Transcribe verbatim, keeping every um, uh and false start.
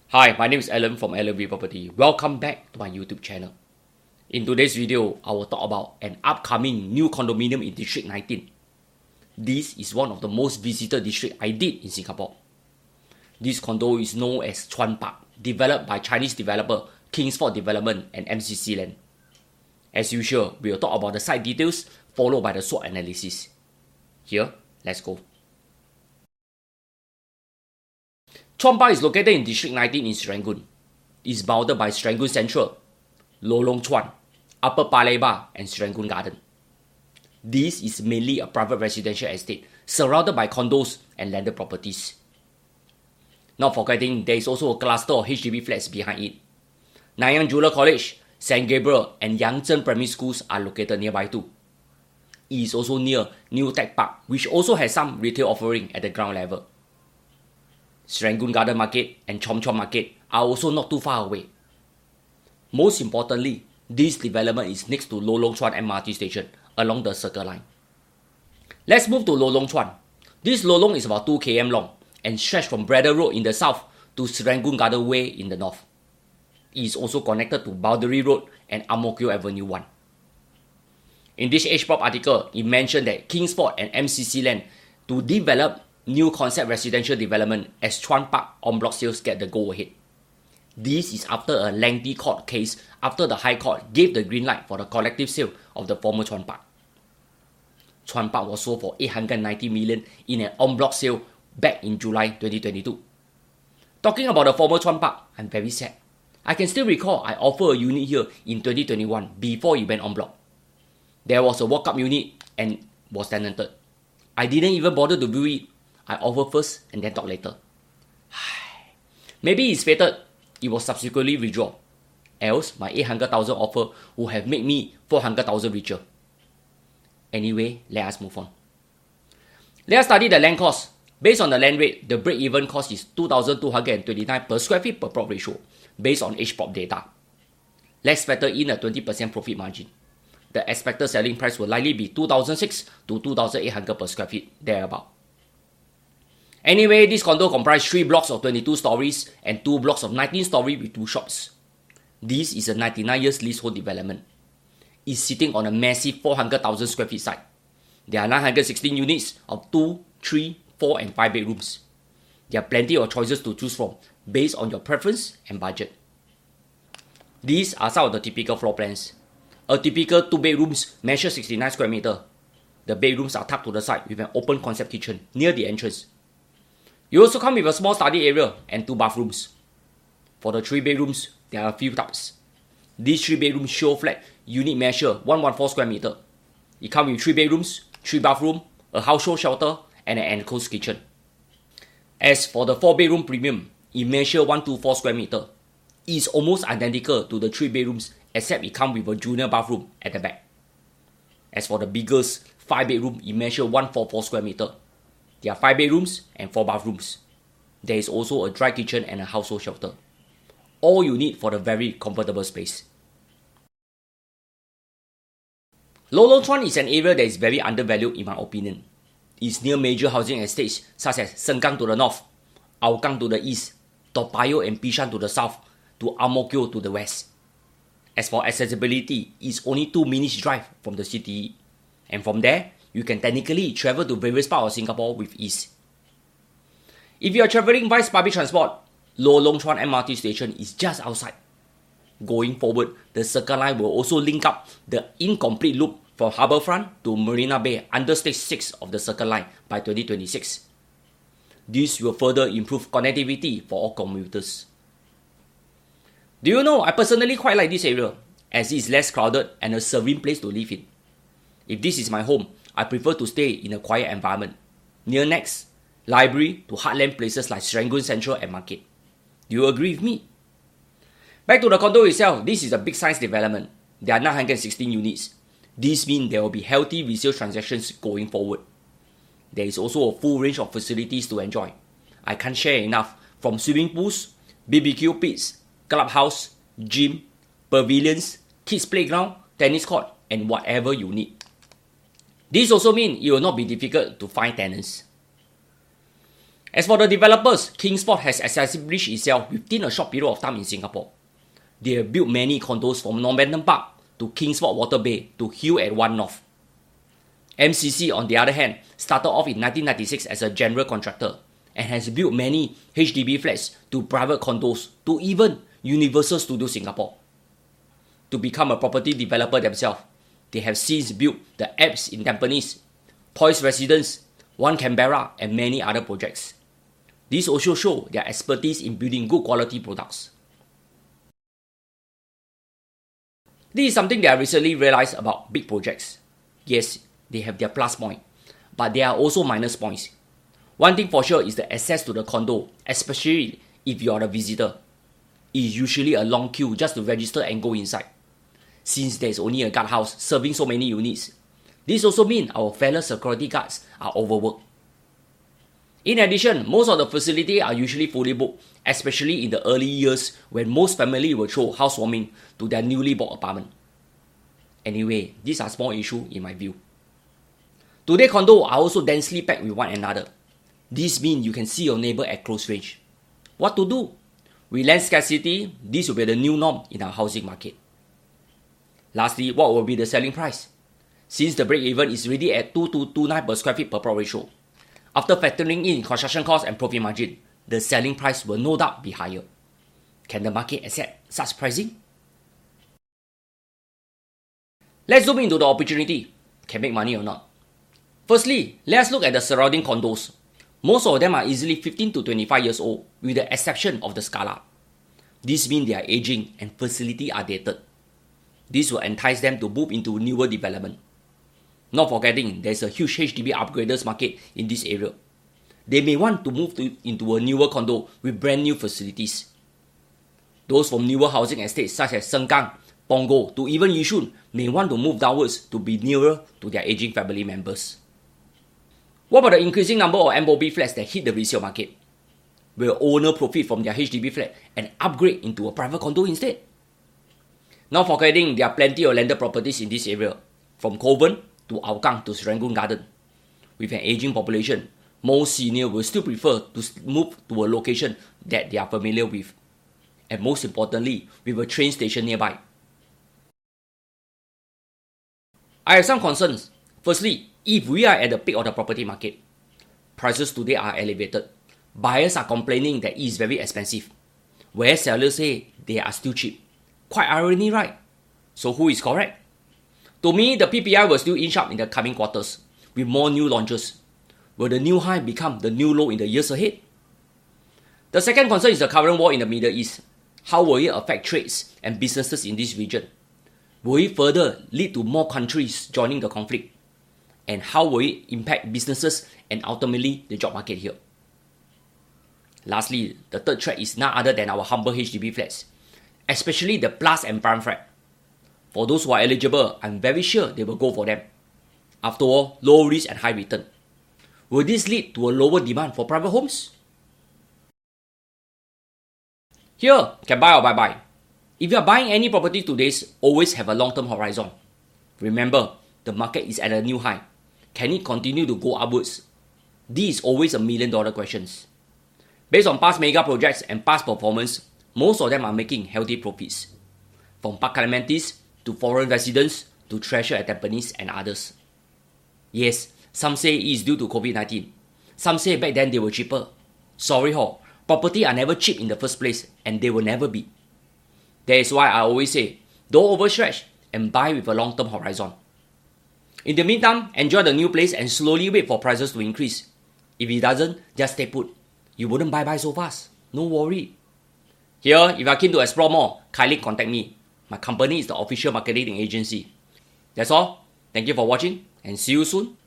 Hi, my name is Alan from Alan V Property. Welcome back to my YouTube channel. In today's video, I will talk about an upcoming new condominium in District nineteen. This is one of the most visited districts I did in Singapore. This condo is known as Chuan Park, developed by Chinese developer Kingsford Development and M C C Land. As usual, we will talk about the site details followed by the SWOT analysis. Here, let's go. Chuan Park is located in District nineteen in Serangoon. It is bounded by Serangoon Central, Lorong Chuan, Upper Paya Lebar, and Serangoon Garden. This is mainly a private residential estate surrounded by condos and landed properties. Not forgetting, there is also a cluster of H D B flats behind it. Nanyang Junior College, Saint Gabriel, and Yangzheng Primary Schools are located nearby too. It is also near New Tech Park, which also has some retail offering at the ground level. Serangoon Garden Market and Chom Chom Market are also not too far away. Most importantly, this development is next to Lorong Chuan M R T station along the Circle Line. Let's move to Lorong Chuan. This lorong is about two kilometers long and stretched from Braddell Road in the south to Serangoon Garden Way in the north. It is also connected to Boundary Road and Ang Mo Kio Avenue one. In this H P O P article, it mentioned that Kingsford and M C C Land to develop new concept residential development as Chuan Park en bloc sales get the go ahead. This is after a lengthy court case after the High Court gave the green light for the collective sale of the former Chuan Park. Chuan Park was sold for eight hundred ninety million in an en bloc sale back in July twenty twenty-two. Talking about the former Chuan Park, I'm very sad. I can still recall I offered a unit here in twenty twenty-one before it went en bloc. There was a walk-up unit and was tenanted. I didn't even bother to view it. I offer first and then talk later. Maybe it's fated it was subsequently withdrawn. Else, my eight hundred thousand offer would have made me four hundred thousand richer. Anyway, let us move on. Let us study the land cost. Based on the land rate, the break-even cost is two thousand two hundred twenty-nine per square feet per plot ratio based on H P O P data. Let's factor in a twenty percent profit margin. The expected selling price will likely be two thousand six to two thousand eight hundred per square feet, thereabout. Anyway, this condo comprises three blocks of twenty-two stories and two blocks of nineteen stories with two shops. This is a ninety-nine years leasehold development. It's sitting on a massive four hundred thousand square feet site. There are nine hundred sixteen units of two, three, four and five bedrooms. There are plenty of choices to choose from based on your preference and budget. These are some of the typical floor plans. A typical two bedrooms measures sixty-nine square meters. The bedrooms are tucked to the side with an open concept kitchen near the entrance. You also come with a small study area and two bathrooms. For the three bedrooms, there are a few types. These three bedrooms show flat unit measure one hundred fourteen square meters. It comes with three bedrooms, three bathrooms, a household shelter, and an enclosed kitchen. As for the four bedroom premium, it measures one hundred twenty-four square meters. It is almost identical to the three bedrooms except it comes with a junior bathroom at the back. As for the biggest five bedroom, it measures one hundred forty-four square meters. There are five bedrooms and four bathrooms. There is also a dry kitchen and a household shelter. All you need for the very comfortable space. Lorong Chuan is an area that is very undervalued in my opinion. It is near major housing estates such as Sengkang to the north, Hougang to the east, Toa Payoh and Bishan to the south, to Ang Mo Kio to the west. As for accessibility, it is only two minutes drive from the city, and from there, you can technically travel to various parts of Singapore with ease. If you are travelling by public transport, Lorong Chuan M R T station is just outside. Going forward, the Circle Line will also link up the incomplete loop from Harbourfront to Marina Bay under Stage six of the Circle Line by twenty twenty-six. This will further improve connectivity for all commuters. Do you know, I personally quite like this area as it is less crowded and a serene place to live in. If this is my home, I prefer to stay in a quiet environment, near NEX, library to heartland places like Serangoon Central and Market. Do you agree with me? Back to the condo itself, this is a big size development. There are nine hundred sixteen units. This means there will be healthy resale transactions going forward. There is also a full range of facilities to enjoy. I can't share enough, from swimming pools, B B Q pits, clubhouse, gym, pavilions, kids playground, tennis court, and whatever you need. This also means it will not be difficult to find tenants. As for the developers, Kingsport has established itself within a short period of time in Singapore. They have built many condos from Normanton Park to Kingsport Water Bay to Hill at One North. M C C, on the other hand, started off in nineteen ninety-six as a general contractor and has built many H D B flats to private condos to even Universal Studios Singapore. To become a property developer themselves, they have since built the Apps in Tampines, Toys Residence, One Canberra, and many other projects. These also show their expertise in building good quality products. This is something that I recently realized about big projects. Yes, they have their plus point, but there are also minus points. One thing for sure is the access to the condo, especially if you are a visitor. It is usually a long queue just to register and go inside. Since there is only a guardhouse serving so many units, this also means our fellow security guards are overworked. In addition, most of the facilities are usually fully booked, especially in the early years when most families will throw housewarming to their newly bought apartment. Anyway, these are small issues in my view. Today, condos are also densely packed with one another. This means you can see your neighbor at close range. What to do? With land scarcity, this will be the new norm in our housing market. Lastly, what will be the selling price? Since the break-even is already at two to two point two nine per square feet per plot ratio, after factoring in construction cost and profit margin, the selling price will no doubt be higher. Can the market accept such pricing? Let's zoom into the opportunity. Can make money or not? Firstly, let's look at the surrounding condos. Most of them are easily fifteen to twenty-five years old, with the exception of the Scala. This means they are aging and facilities are dated. This will entice them to move into newer development. Not forgetting, there is a huge H D B upgraders market in this area. They may want to move to, into a newer condo with brand new facilities. Those from newer housing estates such as Sengkang, Punggol to even Yishun may want to move downwards to be nearer to their aging family members. What about the increasing number of M O B flats that hit the resale market? Will owner profit from their H D B flat and upgrade into a private condo instead? Not forgetting, there are plenty of landed properties in this area, from Kovan to Hougang to Serangoon Garden. With an aging population, most seniors will still prefer to move to a location that they are familiar with, and most importantly, with a train station nearby. I have some concerns. Firstly, if we are at the peak of the property market, prices today are elevated. Buyers are complaining that it is very expensive, whereas sellers say they are still cheap. Quite irony, right? So who is correct? To me, the P P I will still inch up in the coming quarters, with more new launches. Will the new high become the new low in the years ahead? The second concern is the current war in the Middle East. How will it affect trades and businesses in this region? Will it further lead to more countries joining the conflict? And how will it impact businesses and ultimately the job market here? Lastly, the third threat is none other than our humble H D B flats, especially the Plus and Prime flat. For those who are eligible, I'm very sure they will go for them. After all, low risk and high return. Will this lead to a lower demand for private homes? Here, can buy or bye-bye. If you are buying any property today, always have a long-term horizon. Remember, the market is at a new high. Can it continue to go upwards? This is always a million dollar question. Based on past mega projects and past performance, most of them are making healthy profits. From Park Clementi's to foreign residents to Treasure at Tampines and others. Yes, some say it is due to COVID nineteen. Some say back then they were cheaper. Sorry ho, property are never cheap in the first place and they will never be. That is why I always say, don't overstretch and buy with a long-term horizon. In the meantime, enjoy the new place and slowly wait for prices to increase. If it doesn't, just stay put. You wouldn't buy buy so fast. No worry. Here, if you are keen to explore more, kindly contact me. My company is the official marketing agency. That's all. Thank you for watching and see you soon.